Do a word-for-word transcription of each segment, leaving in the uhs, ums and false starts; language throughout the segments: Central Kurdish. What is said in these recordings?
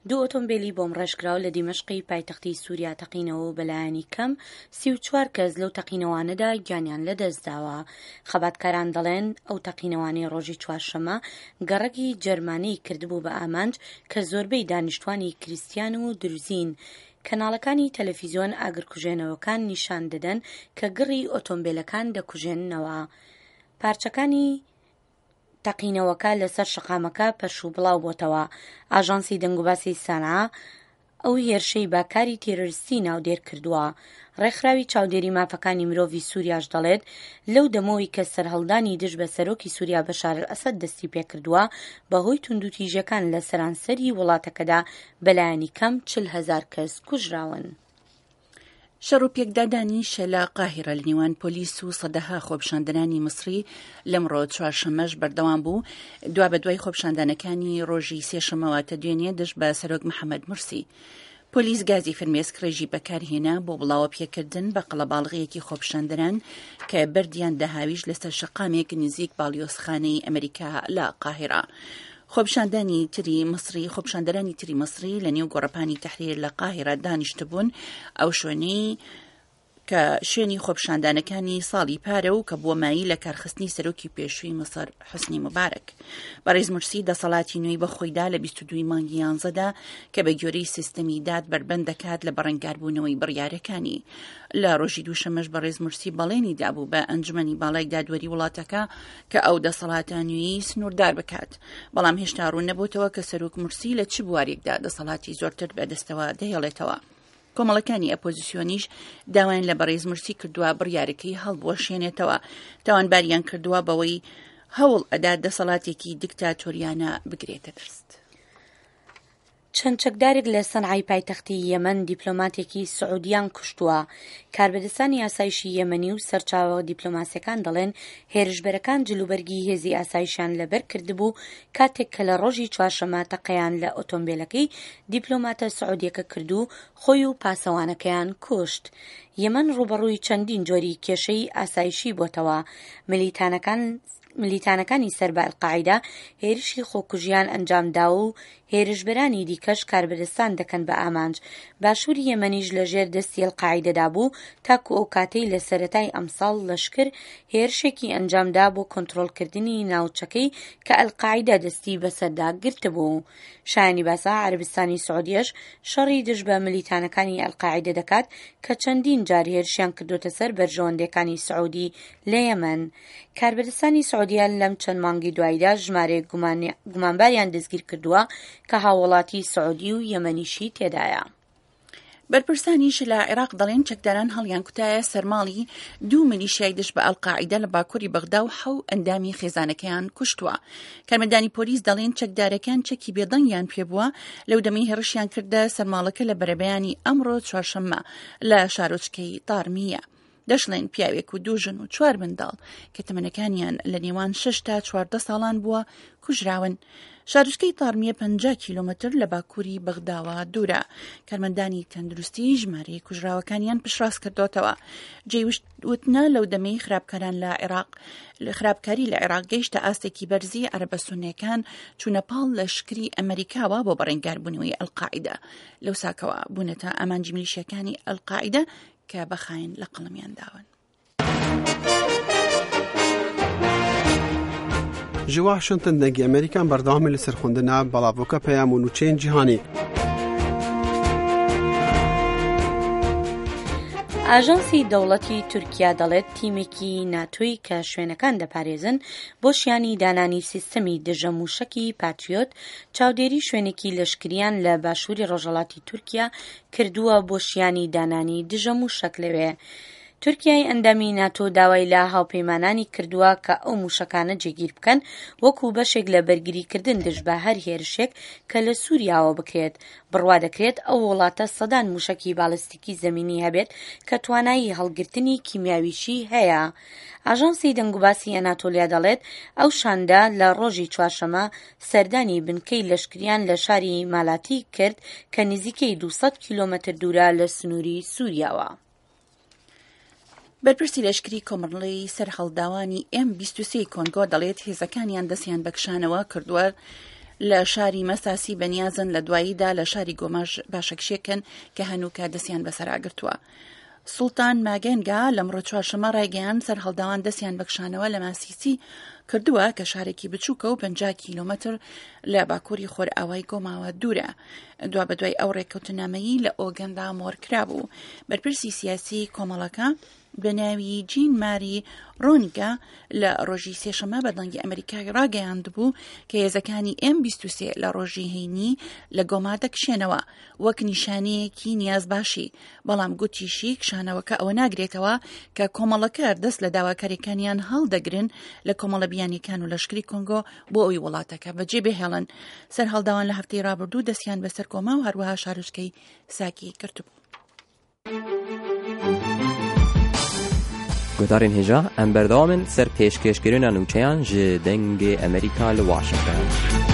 دوو ئۆتۆمبیلی بۆم ڕێژکراو لە دیمەشقی پایتەختی سووریا تەقینەوە و بەلایەنی کەم سی و چوار کەس لەو تەقینەوانەدا گیانیان لەدەستداوە. خەباتکاران دەڵێن ئەو تەقینەوانەی ڕۆژی چوارشەممە گەڕەکی جەرمانەی کردبوو بە ئامانج کە زۆربەی دانیشتوانی کریستیان و دروزین. کەناڵەکانی تەلەڤیزیۆن ئاگرکوژێنەوەکان نیشان دەدەن کە گڕی ئۆتۆمبیلەکان دەکوژێننەوە. پارچەکانی تەقینەوەکە لەسەر شەقامەکە پەش و بڵاو بۆتەوە. ئاژانسی دەنگوباسی سانعا ئەو هێرشەی باکاری تێرۆریستی ناودێر کردووە. ڕێکخراوی چاودێری مافەکانی مرۆڤی سووریاش دەڵێت لەو دەمەوەی کە سەرهەڵدانی دژ بە سەرۆکی سووریا بەشار ئەسەد دەستی پێکردووە بەهۆی توندوتیژەکان لە سەرانسەری وڵاتەکەدا بەلایەنی کەم چل هەزار کەس کوژراون. شەڕ و پێکدادانی شە لە قاهیرە لە نێوان پۆلیس و سەدەها خۆپیشاندنانی مسری لەمڕۆ چوارشەممەش بەردەوام بوو دوا بە دوای خۆپیشاندنەکانی ڕۆژی سێشەمەوە تەدوێنێ دژ بە سەرۆک محەممەد مرسی. پۆلیس گازی فرمێسک ڕێژی بەکارهێنا بۆ بڵاوە پێکردن بە قەڵەباڵغەیەکی خۆپیشاندنان کە بەردیان دەهاویش لەسەر شەقامێک نزیک باڵیۆزخانەی ئەمریکا لە قاهیرە. خۆپیشاندانی تری مصری خۆپیشاندەرانی تری مصری لە نێو گۆڕەپانی تەحریر لە قاهیرە دانیشتبوون ئەو شوێنەی کە شوێنی خۆپیشاندانەکانی ساڵی پارە و کە بووە مایی لە کارخستنی سەرۆکی پێشووی مەسەر حوسنی مبارەک. بەڕێز مرسی دەسەڵاتی نوێی بەخۆیدا لە بیست و دوو مانگی یانزەدا کە بە گوێرەی سیستەمی داد بربەند دەکات لە بەڕێنگاربوونەوەی بڕیارەکانی. لە ڕۆژی دووشەمەش بەڕێز مرسی بەڵێنی دابوو بە ئەنجومەنی باڵای دادوەری وڵاتەکە کە ئەو دەسەڵاتە نوێی سنووردار بکات. بەڵام هێشتا ڕوون نەبووتەوە کە سەرۆک مرسی لە چ بوارێکدا دەسەڵاتی زۆرتر بەدەستەوە دەهێڵێتەوە. کۆمەڵەکانی ئەپۆزیسیۆنیش داوایان لە بەڕێز مرسی کردووە بڕیارەکەی هەڵبوەشێنێتەوە. تاوانباریان کردووە بەوەی هەوڵ ئەدا دەسەڵاتێکی دیکتاتۆریانە بگرێتە دەست. چەند چەکدارێک لە سەنعای پایتەختی یەمەن دیپلۆماتێکی سعودیان کوشتووە. کاربەدەستانی ئاسایشی یەمەنی و سەرچاوە دیپلۆماسیەکان دەڵێن هێرشبەرەکان جلوبەرگی هێزی ئاسایشیان لەبەر کردبوو کاتێک کە لە ڕۆژی چوارشەممە تەقەیان لە ئۆتۆمبیلەکەی دیپلۆماتە سعودیەکە کردو خۆی و پاسەوانەکەیان کوشت. یەمەن ڕوبەڕووی چەندین جۆری کێشەی ئاسایشی بۆتەوە. ملیتانەکان ملیتانەکانی سەر بە ئەلقاعیدا هێرشی خۆکوژیان ئەنجامدا و هێرشبەرانی دیکەش کاربەدەستان دەکەن بە ئامانج. باشووری یەمەنیش لەژێر دەستی ئەلقاعیدەدا بوو تاکو ئەو کاتەی لە سەرەتای ئەمساڵ لەشکر هێرشێکی ئەنجامدا بۆ کۆنتڕۆڵکردنی ناوچەکەی کە ئەلقاعیدا دەستی بەسەردا گرتبوو. شایانی باسا عەربستانی سعودیەش شەڕی دژ بە ملیتانەکانی ئەلقاعیدە دەکات کە چەندین جار هێرشیان کردوتە سەر بەرژەوەندەکانی سعودی لە یەمەن. کاربەدەستانی سعودیە لەم چەند مانگی دواییدا ژمارەیەک گومانباریان دەستگیر کردووە کە هاوڵاتی سعودی و یەمەنیشی تێدایە. بەرپرسانیش لە عێراق دەڵێن چەکداران هەڵیان کوتایە سەرماڵی دوو ملیشیای دژ بە ئەلقاعیدە لە باکووری بەغدا و حەو ئەندامی خێزانەکەیان کوشتووە. کارمەندانی پۆلیس دەڵێن چەکدارەکان چەکی بێدەنگیان پێبووە لەو دەمەی هێرشیان کردە سەرماڵەکە لە بەرەبەیانی ئەمڕۆ چوارشەممە لە شارۆچکەی تارمیە. دەشڵێن پیاوێک و دوو ژن و چوار منداڵ کە تەمەنەکانیان لە نێوان شەش تا چواردە ساڵان بووە کوژراون. شارچکەی تارمیە پەنجا کیلۆمەتر لە باکووری بەغداوە دوورە. کارمەندانی تەندروستی ژمارەی کوژراوەکانیان پشڕاست کردوتەوە. جێوتنە لەو دەمەی خراپکاران لە عێراق خراپکاری لە عێراق گەیشتە ئاستێکی بەرزی عەرەبە سونیەکان چوونەپاڵ لە شکری ئەمریکاوە بۆ بەڕێنگاربوونەوەی ئەلقاعیدە. لەو ساکەوە بوونەتە ئامانجی میلیشیەکانی ئەلقاعیدە کە بەخاین لە قەڵەمیان داون. ji Washington dengê Amerîkan berdewamê li serxwendina balavoka peyam û nûçeyên cîhanî. ئاژانسی دەوڵەتی تورکیا دەڵێت تیمێکی ناتۆی کە شوێنەکان دەپارێزن بۆ شیانی دانانی سیستەمی دژە موشەکی پاتریۆت چاودێری شوێنێکی لەشکریان لە باشووری ڕۆژهەڵاتی تورکیا کردووە بۆ شیانی دانانی دژە موشەک لەوێ. تورکیای ئەندامی ناتۆ داوای لە هاوپەیمانانی کردووە کە ئەو موشەکانە جێگیر بکەن وەکو بەشێک لە بەرگریکردن دژ بە هەر هێرشێک کە لە سووریاوە بکرێت. بڕوا دەکرێت ئەو وڵاتە سەدان موشەکی باڵستیکی زەمینی هەبێت کە توانایی هەڵگرتنی کیمیاویشی هەیە. ئاژانسی دەنگوباسی ئەناتۆلیا دەڵێت ئەو شاندا لە ڕۆژی چوارشەممە سەردانی بنکەی لەشکریان لە شاری مالاتی کرد کە نزیکەی دووسەد کیلۆمەتر دوورە لە سنووری سووریاوە. بەرپرسی لەشکری کۆمەڵی سەرهەڵداوانی ئێم بیست و سێ کۆنگۆ دەڵێت هێزەکانیان دەستیان بەکشانەوە کردووە لە شاری مەساسی بەنیازن لە دواییدا لە شاری گۆماژ باشەکشێکن کە هەنووکە دەستیان بەسەراگرتووە. سوڵتان ماگەنگا لەمڕۆ چوارشەمە ڕایگەیان سەر هەڵداوان دەستیان بەکشانەوە لە ماسیسی کردووە کە شارێکی بچووکە و پەنجا کیلۆمەتر لە باکووری خۆرئاوای گۆماوە دوورە. دوا بەدوای ئەو ڕێکەوتنامەیی لە ئۆگەندا مۆرکرابوو. بەرپرسی سیاسی کۆمەڵەکە بە ناوی جین ماری ڕۆنیگا لە ڕۆژی سێشەمە بە دەنگی ئەمریکای ڕاگەیاند بوو کە هێزەکانی ئێم بیست و سێ لە ڕۆژی هەینی لە گۆما دەکشێنەوە وەک نیشانەیەکی نیاز باشی، بەڵام گوتیشی کشانەوەکە ئەوە ناگرێتەوە کە کۆمەڵەکە دەست لە داواکاریەکانیان هەڵدەگرن لە کۆمەڵە بیانیەکان و لەشکری کۆنگۆ بۆ ئەوی وڵاتەکە بەجێ بهێڵن. سەر هەڵداوان لە هەفتەی ڕابردوو دەستیان بەسەر کۆما و هەروەها شارۆچکەی ساکی کردبوو. گوتارین هێژا ئەم بەردەوامن سەر پێشکەشکردنا نووچەیان ji dengê Amerîka li Washington.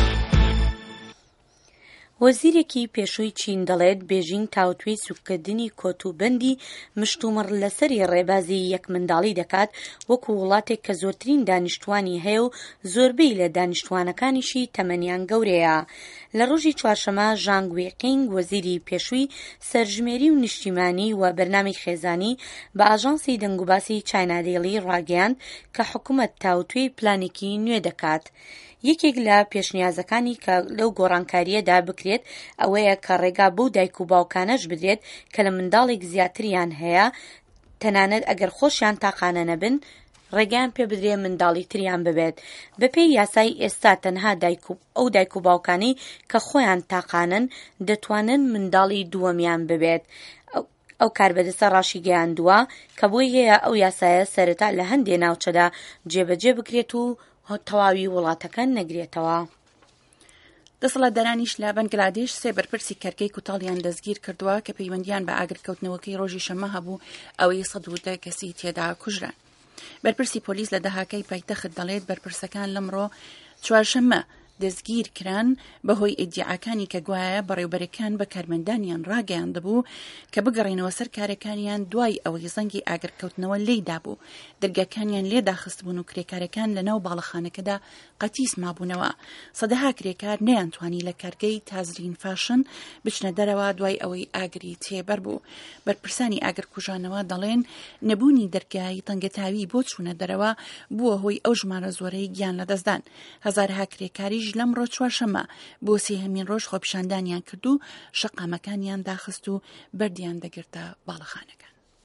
وەزیرێکی پێشووی چین دەڵێت بێژینگ تاوتوێی سوککردنی کۆتوبەندی مشتومڕ لەسەری ڕێبازی یەک منداڵی دەکات وەکو وڵاتێک کە زۆرترین دانیشتوانی هەیە و زۆربەی لە دانیشتوانەکانیشی تەمەنیان گەورەیە. لە ڕۆژی چوارشەمە ژانگ وێقینگ وەزیری پێشووی سەرژمێری و نیشتیمانی و بەرنامی خێزانی بە ئاژانسی دەنگوباسی چاینا دێلی ڕاگەیاند کە حکوومەت تاوتوێی پلانێکی نوێ دەکات. یەکێک لە پێشنیازەکانی کە لەو گۆڕانکاریەدا بکرێت ئەوەیە کە ڕێگا بۆ دایک و باوکانەش بدرێت کە لە منداڵێک زیاتریان هەیە تەنانەت ئەگەر خۆشیان تاقانە نەبن ڕێگەیان پێ بدرێ منداڵی تریان ببێت. بەپێی یاسای ئێستا تەنها ئەو دایک و باوکانی کە خۆیان تاقانن دەتوانن منداڵی دووەمیان ببێت. ئەو کاربەدەستە ڕاشی گەیاندووە کە بۆی هەیە ئەو یاسایە سەرەتا لە هەندێ ناوچەدا جێبەجێ بکرێت و تەواوی وڵاتەکە نەگرێتەوە. دەسەڵاتدارانیش لە بەنگلادێش سێ بەرپرسی کەرگەی کوتاڵیان دەستگیر کردووە کە پەیوەندیان بە ئاگرکەوتنەوەکەی ڕۆژی شەمە هەبوو ئەوەی سەد و دە کەسی تێدا کوژران. بەرپرسی پۆلیس لە دەهاکەی پایتەخت دەڵێت بەرپرسەکان لەمڕۆ چوارشەمە دەستگیر کران بەهۆی ئیدعاکانی کە گوایە بەڕێوبەرەکان بە کارمەندانیان ڕاگەیاندبوو کە بگەڕێنەوە سەر کارەکانیان دوای ئەوەی زەنگی ئاگرکەوتنەوە لێیدا بوو. دەرگاکانیان لێداخست بوون و کرێکارەکان لە ناو باڵەخانەکەدا قەتیس مابوونەوە. سەدەها کرێکار نەیانتوانی لە کارگەی تازرین فاشن بچنە دەرەوە دوای ئەوەی ئاگری تێبەر بوو. بەرپرسانی ئاگرکوژانەوە دەڵێن نەبوونی دەرگای تەنگەتاوی بۆ چوونە دەرەوە بووە هۆی ئەو ژمارە زۆرەی گیان لەدەستدان. هەزارها کرێکاریش لەمڕۆ چوارشەمە بۆ سێهەمین ڕۆژ خۆپیشاندانیان کرد و شەقامەکانیان داخست و بەردیان دەگرتە باڵەخانەکان.